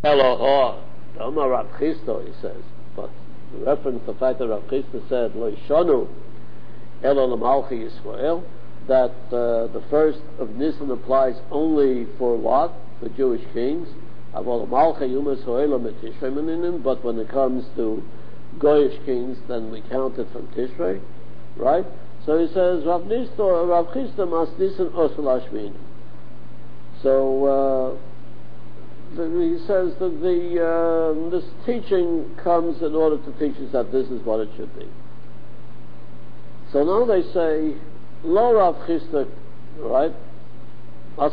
Elohor, the Omar Rav Chisda, he says, but the reference to the fact that Rav Chisda said, Lo Yishanu Elo L'Malchi Yisrael, that the first of Nisan applies only for what? For Jewish kings. But when it comes to Goyish kings, then we count it from Tishrei, right? So he says, Rav Chisda mas Nisan Osel Ashmin. So he says that this teaching comes in order to teach us that this is what it should be. So now they say, Lo Rav Chisda, right? So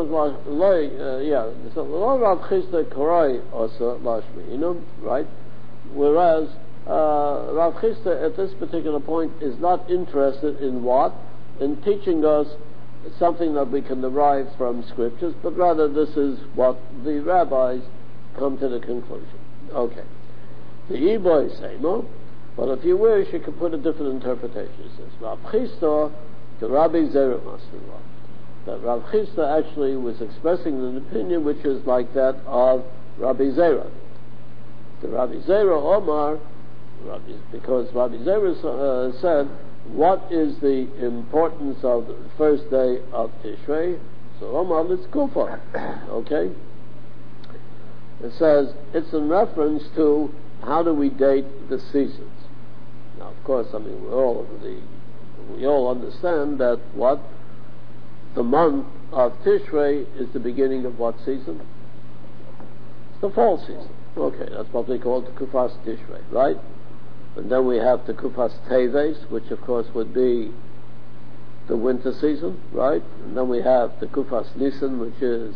Lo Rav Chisda Koroi also Lashmiinum, right? Whereas Rav Chisda at this particular point is not interested in what? In teaching us something that we can derive from scriptures, but rather this is what the rabbis come to the conclusion. Okay. The Iboy say no, but if you wish, you can put a different interpretation. It says Rav Chisda to Rabbi Zera Masnillah. That Rav Chisda actually was expressing an opinion which is like that of Rabbi Zera. The Rabbi Zera Omar, because Rabbi Zera said, what is the importance of the first day of Tishrei? So Omar, let's go for it. Okay? It says, it's in reference to how do we date the seasons. Now, of course, I mean, we all understand that what? The month of Tishrei is the beginning of what season? It's the fall season. Okay, that's what they call the Kufas Tishrei, right? And then we have the Kufas Teves, which of course would be the winter season, right? And then we have the Kufas Nisan, which is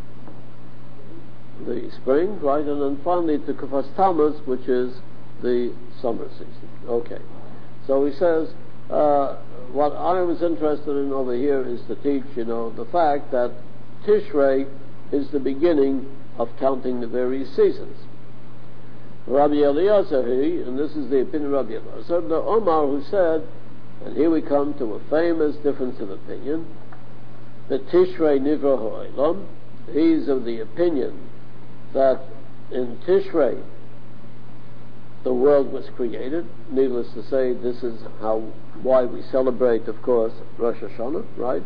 the spring, right? And then finally the Kufas Tammuz, which is the summer season. Okay. So he says, what I was interested in over here is to teach, the fact that Tishrei is the beginning of counting the various seasons. Rabbi Eliezer, and this is the opinion of Rabbi Eliezer, the Omar who said, and here we come to a famous difference of opinion, that Tishrei Nivra Ha'olam, he's of the opinion that in Tishrei the world was created. Needless to say, this is why we celebrate, of course, Rosh Hashanah, right?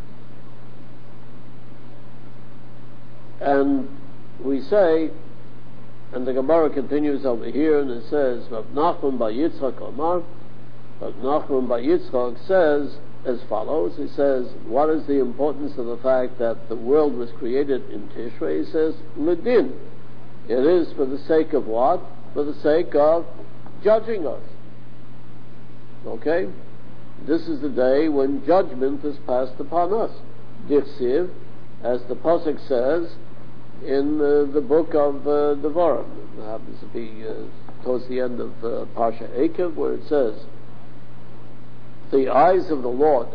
And we say, and the Gemara continues over here, and it says, Rav Nachman bar Yitzchak Omar, Rav Nachman bar Yitzchak says as follows, he says, what is the importance of the fact that the world was created in Tishrei? He says, Ledin. It is for the sake of what? For the sake of judging us. Okay? This is the day when judgment is passed upon us. Dichsiv, as the Pasuk says in the book of Devarim. It happens to be towards the end of Parsha Ekev, where it says, the eyes of the Lord,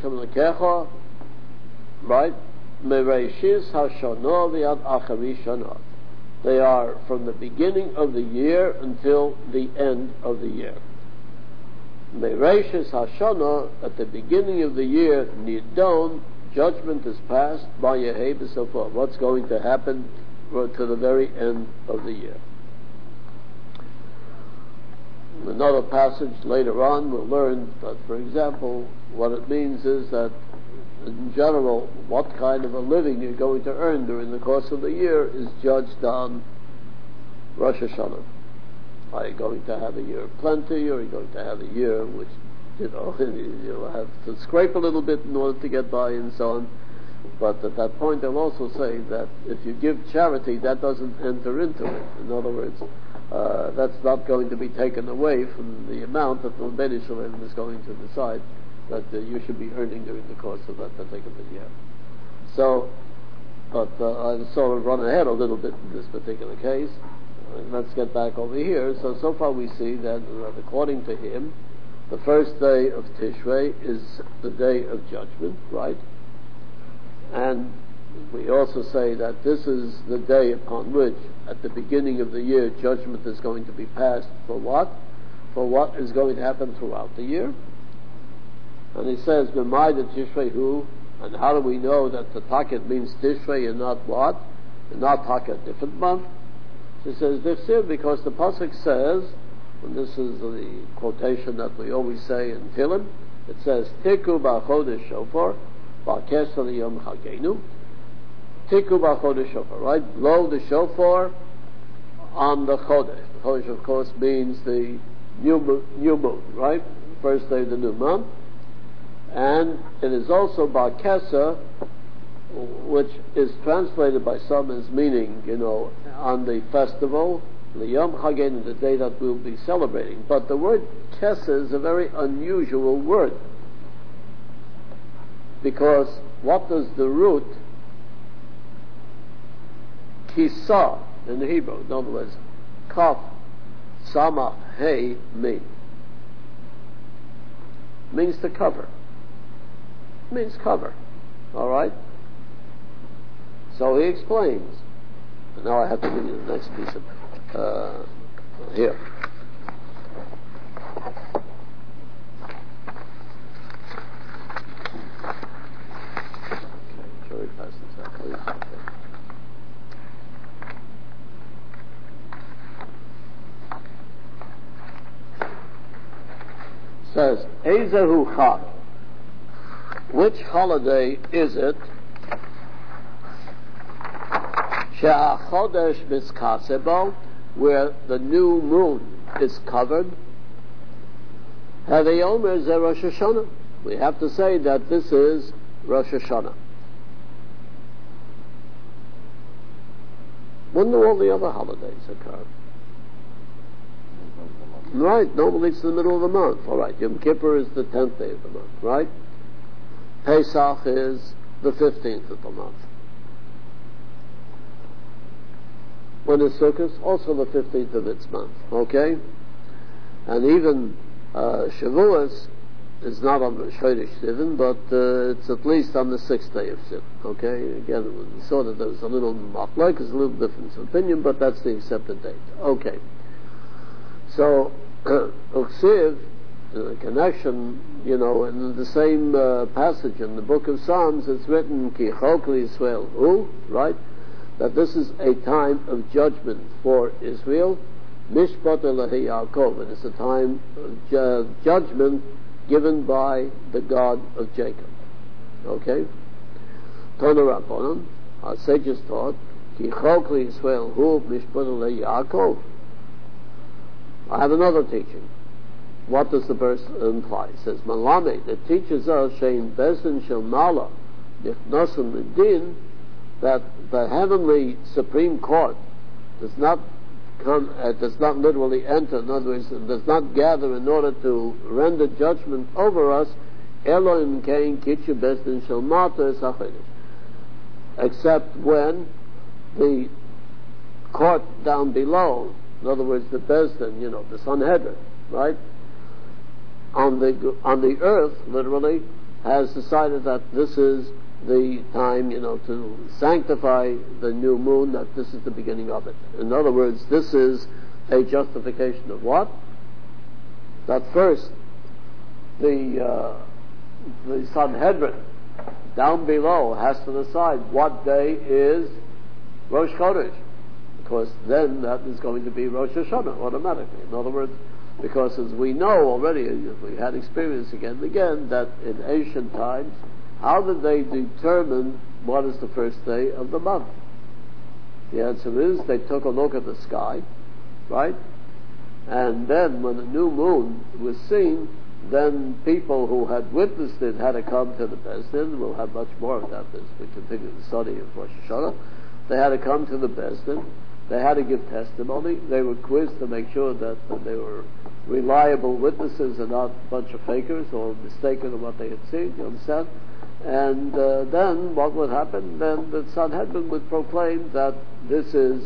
right? Mereishis Hashanah v'ad Achari Shana. They are from the beginning of the year until the end of the year. Mereishis Hashanah, at the beginning of the year, Nidon, judgment is passed by Yehei b'Sofah. What's going to happen to the very end of the year. In another passage later on, we'll learn that, for example, what it means is that in general, what kind of a living you're going to earn during the course of the year is judged on Rosh Hashanah. Are you going to have a year of plenty, or are you going to have a year which, you'll have to scrape a little bit in order to get by and so on. But at that point, they'll also say that if you give charity, that doesn't enter into it. In other words, that's not going to be taken away from the amount that the Bnei Shalom is going to decide that you should be earning during the course of that particular year. So, but I've sort of run ahead a little bit in this particular case. Let's get back over here. So far we see that according to him, the first day of Tishrei is the day of judgment, right? And we also say that this is the day upon which, at the beginning of the year, judgment is going to be passed for what? For what is going to happen throughout the year. And he says, B'mai the Tishrei hu, and how do we know that the Taket means Tishrei and not what? And not Taket, a different month? She says, Dichsiv, because the pasuk says, and this is the quotation that we always say in Tehillim, it says, Tiku b'chodesh shofar, ba'kesel yom chagenu. Tiku b'chodesh shofar, right? Blow the shofar on the chodesh. The chodesh, of course, means the new moon, right? First day of the new month. And it is also ba'kesel, which is translated by some as meaning, on the festival, the Yom Chagenu, the day that we'll be celebrating. But the word Kesser is a very unusual word, because what does the root Kisa in the Hebrew, in other words, Kaf, Samach, Hey, mean? Means to cover. Means cover. Alright? So he explains. And now I have to give you the next piece of here. Okay, shall we pass this out, please? Okay. Says, Ezehu Chag. Which holiday is it? She'achodesh miskasebo, where the new moon is covered. Haveyomer ze Rosh Hashanah. We have to say that this is Rosh Hashanah. When do all the other holidays occur? Right, normally it's the middle of the month. All right, Yom Kippur is the 10th day of the month, right? Pesach is the 15th of the month. When is Sukkot? Also the 15th of its month, okay? And even Shavuos is not on the Chodesh Sivan, but it's at least on the 6th day of Sivan, okay? Again, we saw that there was a little machlokes, a little difference of opinion, but that's the accepted date. Okay. So, Uksiv, the connection, in the same passage in the book of Psalms, it's written, Ki chokli Yisrael hu, right? That this is a time of judgment for Israel, Mishpat Elohe Yaakov, and it's a time of judgment given by the God of Jacob. Okay? Tana Rabbanan, our sages taught, Ki chokli Yisrael hu, Mishpat Elohe Yaakov. I have another teaching. What does the verse imply? It says, Malame, that teaches us, Shein Bezdin Shel Mala, Nichnasim Medin, that the heavenly Supreme Court does not literally enter, in other words, does not gather in order to render judgment over us, Elohim Kain Kitchu Bezdin Shel Mata Esachedesh, except when the court down below, in other words, the Bezdin, the Sanhedrin, right, on the earth, literally, has decided that this is the time, to sanctify the new moon, that this is the beginning of it. In other words, this is a justification of what? That first, the Sanhedrin down below has to decide what day is Rosh Chodesh. Because then that is going to be Rosh Hashanah automatically. In other words, because as we know already, we had experience again and again, that in ancient times, how did they determine what is the first day of the month? The answer is they took a look at the sky, right? And then when the new moon was seen, then people who had witnessed it had to come to the Bezdin. We'll have much more of that as we continue the study of Rosh Hashanah. They had to come to the Bezdin. They had to give testimony. They were quizzed to make sure that they were reliable witnesses and not a bunch of fakers or mistaken in what they had seen, you understand? And then what would happen? Then the Sanhedrin would proclaim that this is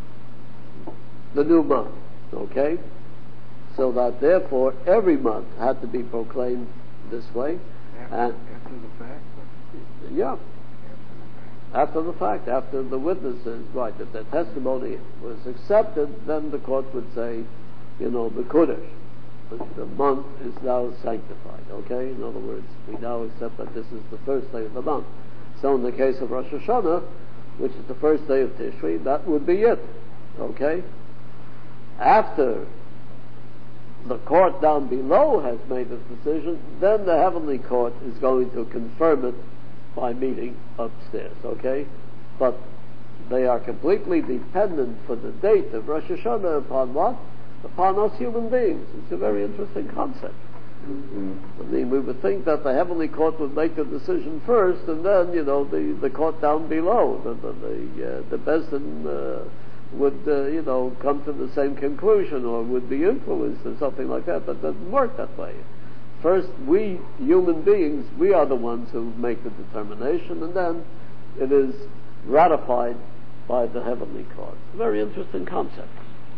the new month, okay? So that therefore every month had to be proclaimed this way. After the fact? Yeah. After the fact, after the witnesses, right, if their testimony was accepted, then the court would say, the Kodesh, the month is now sanctified, okay? In other words, we now accept that this is the first day of the month. So in the case of Rosh Hashanah, which is the first day of Tishri, that would be it. Okay? After the court down below has made its decision, then the heavenly court is going to confirm it by meeting upstairs. Okay? But they are completely dependent for the date of Rosh Hashanah upon what? Upon us human beings. It's a very interesting concept. I mean, we would think that the heavenly court would make the decision first, and then, the court down below, the Beis Din would, come to the same conclusion, or would be influenced, or something like that. But it doesn't work that way. First, we human beings, we are the ones who make the determination, and then it is ratified by the heavenly court. Very interesting concept.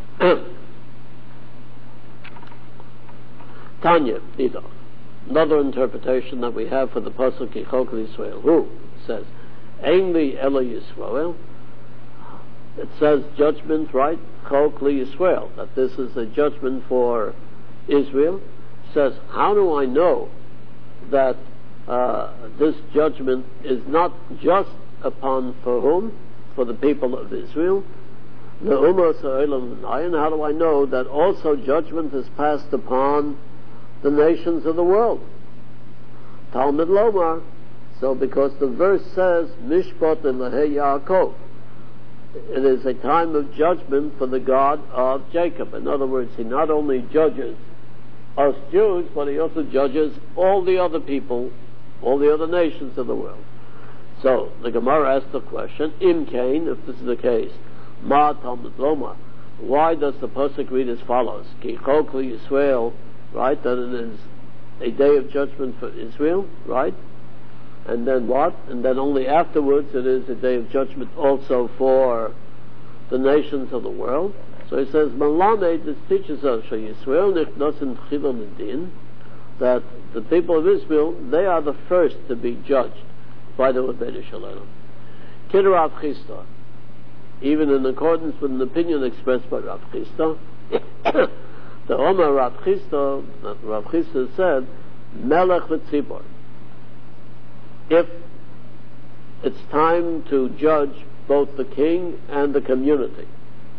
Tanya, Ido. Another interpretation that we have for the pasuk Yichok Yisrael, who says, Ein li Ela Yisrael. It says judgment, right? Chok li Yisrael, that this is a judgment for Israel. It says, how do I know that this judgment is not just upon for whom? For the people of Israel. And how do I know that also judgment is passed upon the nations of the world? Talmud Lomar. So because the verse says, Mishpat Elahei Yaakov, it is a time of judgment for the God of Jacob. In other words, he not only judges us Jews, but he also judges all the other people, all the other nations of the world. So the Gemara asks the question, Im Kain, if this is the case, Ma Talmud Lomar, why does the pasuk read as follows? Ki Chok li Yisrael, right? That it is a day of judgment for Israel, right? And then what? And then only afterwards it is a day of judgment also for the nations of the world. So he says, Malamed, this teaches us, Yisrael nichnasin chilon din, that the people of Israel, they are the first to be judged by the Rebbeinu Shalom. Kid Rav Chisda, even in accordance with an opinion expressed by Rav Chisda, the Omer Rav Chisda said, Melech v'tzibor. If it's time to judge both the king and the community.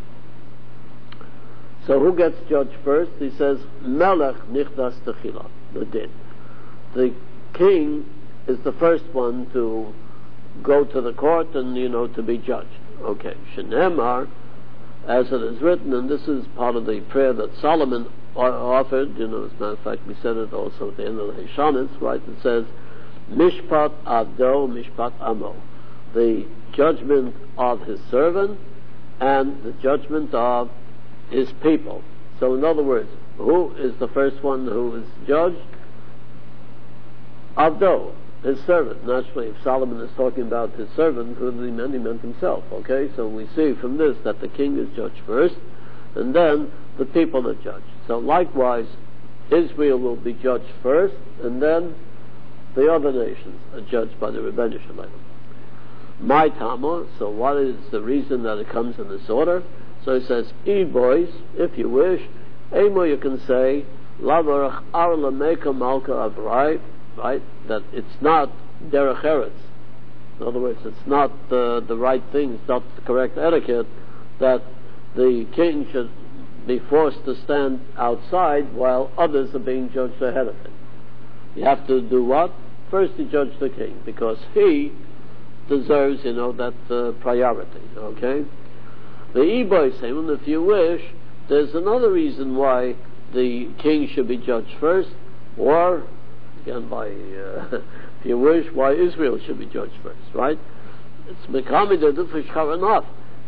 So who gets judged first? He says, Melech nichdas techila, the din. The king is the first one to go to the court and, to be judged. Okay. Shenemar, as it is written, and this is part of the prayer that Solomon offered, as a matter of fact, we said it also at the end of the Heshanis, right? It says, Mishpat Avdo, Mishpat Amo. The judgment of his servant and the judgment of his people. So in other words, who is the first one who is judged? Avdo, his servant. Naturally, if Solomon is talking about his servant, who he meant himself. Okay, so we see from this that the king is judged first, and then the people are judged. So likewise, Israel will be judged first, and then the other nations are judged by the Rebbeinu Shalom. My Tama, so what is the reason that it comes in this order? So he says, boys, if you wish, Emo you can say, Lavarach ar lameka malka avrai, right? That it's not derech eretz. In other words, it's not the right thing, it's not the correct etiquette that the king should be forced to stand outside while others are being judged ahead of him. You have to do what? First you judge the king, because he deserves, that priority, okay? The Eboy say, well, if you wish, there's another reason why the king should be judged first, or, again, if you wish, why Israel should be judged first, right? It's Mekami the Dufishkar enough.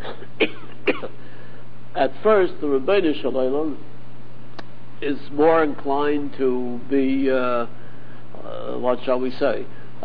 At first, the Rebbeinu Shalom is more inclined to be, what shall we say?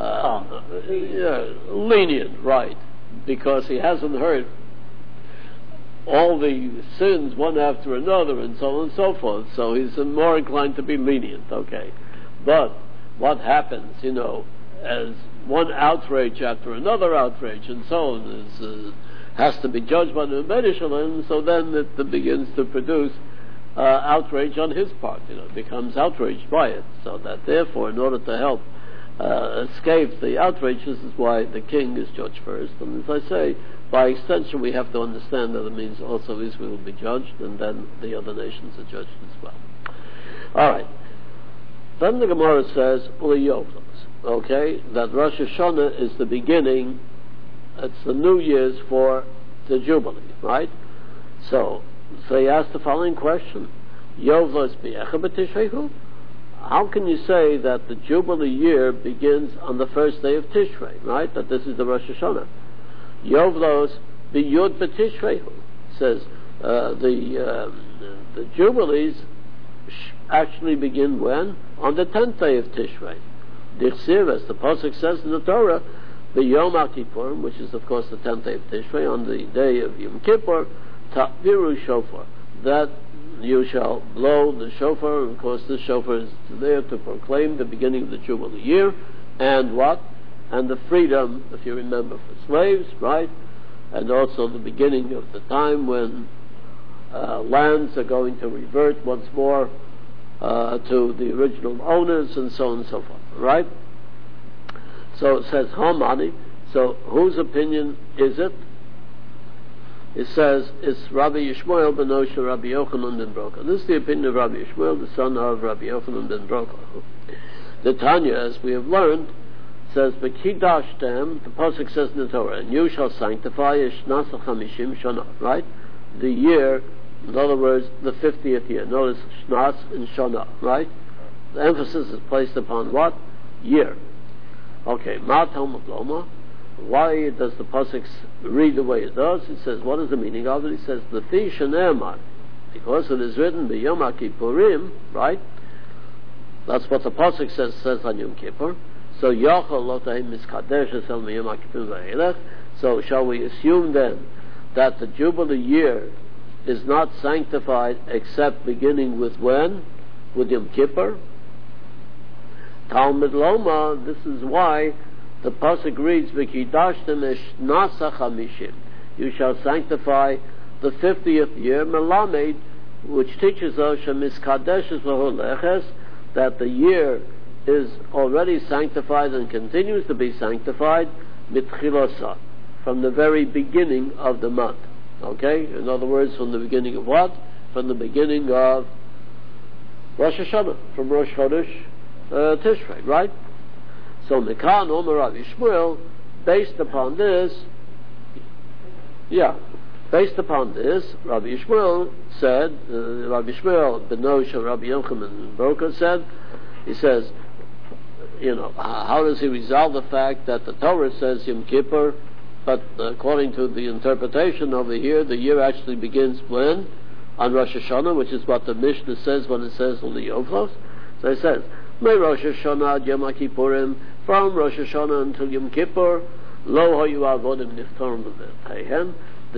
Lenient, right? Because he hasn't heard all the sins one after another and so on and so forth, so he's more inclined to be lenient, okay? But what happens, as one outrage after another outrage and so on has to be judged by the Rebbeinu Shalom, so then it begins to produce outrage on his part, becomes outraged by it, so that therefore, in order to help escape the outrage, this is why the king is judged first. And as I say, by extension we have to understand that it means also Israel will be judged, and then the other nations are judged as well. Alright. Then the Gemara says, okay, that Rosh Hashanah is the beginning, it's the New Year's for the Jubilee, right? So he asked the following question, how can you say that the Jubilee year begins on the first day of Tishrei, right? That this is the Rosh Hashanah. Yovlos b'yud b'Tishrei says the Jubilees actually begin when? On the 10th day of Tishrei. Dichsiv, as the Pasuk says in the Torah, the Yom HaKippur, which is of course the 10th day of Tishrei, on the day of Yom Kippur, Ta'viru Shofar, that you shall blow the shofar. Of course the shofar is there to proclaim the beginning of the Jubilee year, and what? And the freedom, if you remember, for slaves, right? And also the beginning of the time when lands are going to revert once more to the original owners, and so on and so forth, right? So it says Hamani. So whose opinion is it? It says it's Rabbi Yishmael ben Osher, Rabbi Yochanan ben Broka. This is the opinion of Rabbi Yishmael, the son of Rabbi Yochanan ben Broka. The Tanya, as we have learned, says B'kidashtem. The pasuk says in the Torah, and you shall sanctify Shnas HaChamishim Shana, right? The year, in other words, the 50th year. Notice Shnas and Shana, right? The emphasis is placed upon what? Year. Okay, Ma Talmud Loma. Why does the pasuk read the way it does? It says, what is the meaning of it? It says, L'fi shene'emar, because it is written B'yom HaKippurim, right? That's what the pasuk says on Yom Kippur. So Yachol lo ta'im miskadesh esel miyom HaKippurim v'elech. So shall we assume then that the Jubilee year is not sanctified except beginning with when? With Yom Kippur? Talmud Loma, this is why the pasuk reads, "V'kidashtem eshnasa chamishim." You shall sanctify the 50th year, melamed, which teaches us shemiskadeshes v'holeches, that the year is already sanctified and continues to be sanctified mitchilosa, from the very beginning of the month. Okay, in other words, from the beginning of what? From the beginning of Rosh Hashanah, from Rosh Chodesh Tishrei, right? So Mekan Omer Rabbi Yishmael, based upon this, Rabbi Yishmael said, Rabbi Yishmael ben Osher, Rabbi Yochanan ben Broka said, he says, how does he resolve the fact that the Torah says Yom Kippur, but according to the interpretation over here, the year actually begins when? On Rosh Hashanah, which is what the Mishnah says when it says on the Yovlos. So he says, May Rosh Hashanah ad Yom HaKippurim, from Rosh Hashanah until Yom Kippur, lo hayu avodim niftarim b'beiteihem.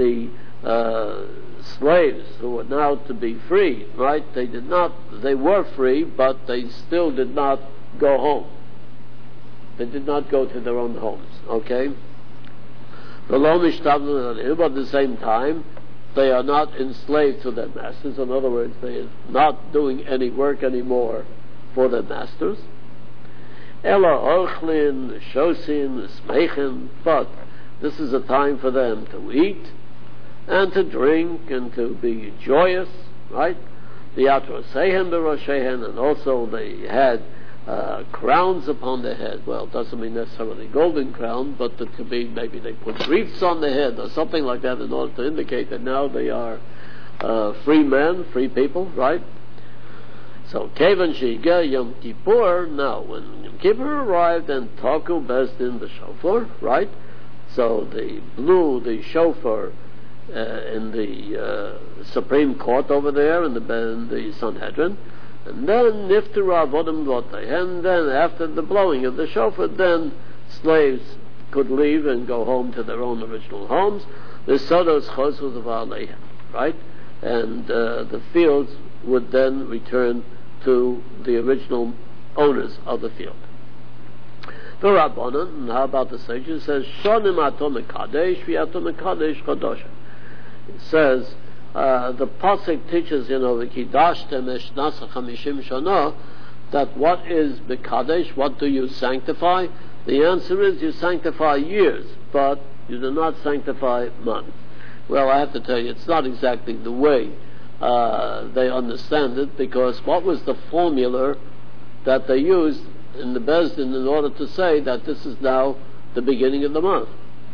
The slaves who were now to be free, right? They were free, but they still did not go home. They did not go to their own homes, okay? But at the same time, they are not enslaved to their masters. In other words, they are not doing any work anymore for their masters. Ela orchlin, shosin, smeichen, but this is a time for them to eat and to drink and to be joyous, right? The atrosehen beroshen, and also they had crowns upon their head. Well, it doesn't mean necessarily golden crown, but it could be maybe they put wreaths on their head or something like that in order to indicate that now they are free men, free people, right? So, Kevan Shiga Yom Kippur, now when Yom Kippur arrived, and Taku Bezdin the shofar, right? So they blew the shofar in the Supreme Court over there in the Sanhedrin, and then Niftaru Avodim Lotei, and then after the blowing of the shofar, then slaves could leave and go home to their own original homes. The Sodos Chosos of Aleihem, right? And the fields would then return to the original owners of the field. The Rabbanan, and how about the sages, says Shonim Atom Kadesh, V'Atom Kadesh Kadosh. It says the pasuk teaches, V'Kidashtem Eshnasa Chamishim Shana, that what is B'Kadesh? What do you sanctify? The answer is you sanctify years, but You do not sanctify month. Well, I have to tell you, it's not exactly the way they understand it, because what was the formula that they used in the Beis Din in order to say that this is now the beginning of the month?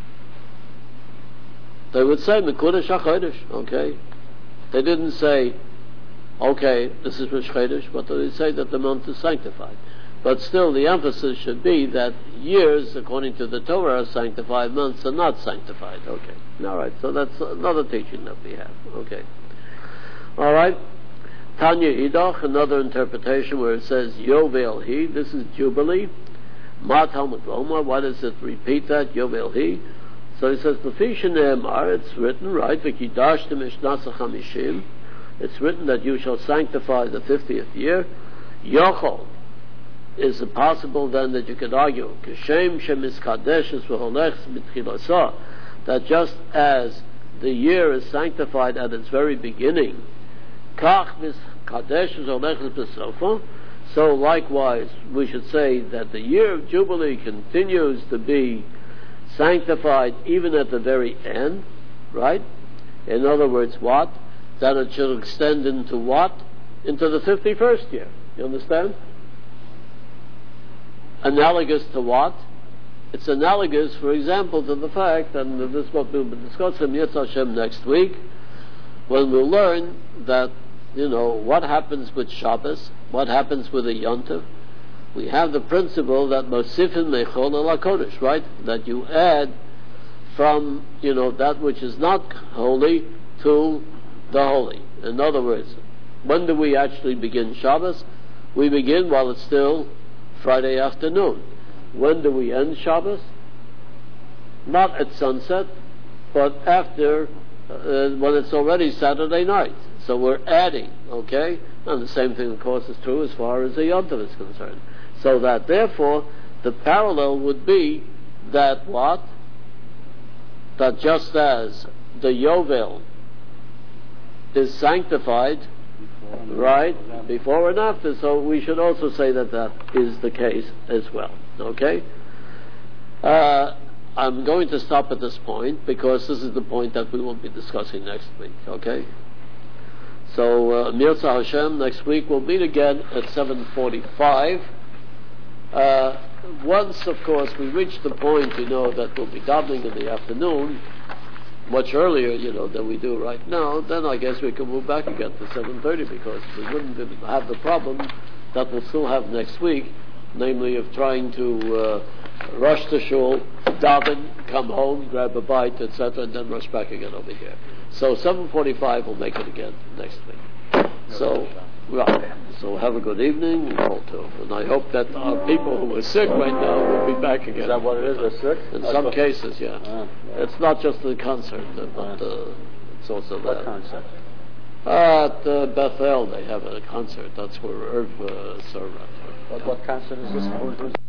They would say Mekudesh HaChodesh, okay? They didn't say, okay, this is Rosh Chodesh, but they say that the month is sanctified. But still, the emphasis should be that years, according to the Torah, are sanctified, months are not sanctified. Okay. All right. So that's another teaching that we have. Okay. All right. Tanya Idach, another interpretation where it says Yovel Hi. This is Jubilee. Ma Talmud Loma. Why does it repeat that Yovel Hi? So he says L'fi Shene'emar. It's written, right? V'kidashtem Mishnasa Chamishim. It's written that you shall sanctify the 50th year. Yochol. Is it possible then that you could argue Kishem Shemiskadeshes V'holech Mitchilasa, that just as the year is sanctified at its very beginning, Kach Miskadeshes V'holech B'sofa, so likewise we should say that the year of Jubilee continues to be sanctified even at the very end, right? In other words, what? That it should extend into what? Into the 51st year. You understand? Analogous to what? It's analogous, for example, to the fact, and this is what we'll be discussing Yetz Hashem next week, when we'll learn that, what happens with Shabbos, what happens with a Yontif. We have the principle that Mosifin Mechol Al HaKodesh, right? That you add from, that which is not holy to the holy. In other words, when do we actually begin Shabbos? We begin while it's still Friday afternoon. When do we end Shabbos? Not at sunset, but after, when it's already Saturday night. So we're adding, okay? And the same thing, of course, is true as far as the Yom Tov is concerned. So that, therefore, the parallel would be that what? That just as the Yovel is sanctified, right, before and after, so we should also say that that is the case as well. Okay? I'm going to stop at this point because this is the point that we will be discussing next week. Okay? So, Mirza Hashem, next week we'll meet again at 7:45. Once, of course, we reach the point, that we'll be davening in the afternoon, much earlier, than we do right now, then I guess we can move back again to 7:30, because we wouldn't have the problem that we'll still have next week, namely of trying to rush to shul, daven, come home, grab a bite, etc., and then rush back again over here. So 7:45 we'll make it again next week. So, right. So have a good evening, all too. And I hope that our people who are sick right now will be back again. Is that what it is? They're sick? In some cases, yeah. It's not just the concert, but it's also what that. concert? At Bethel, they have a concert. That's where Irv served. What concert is this?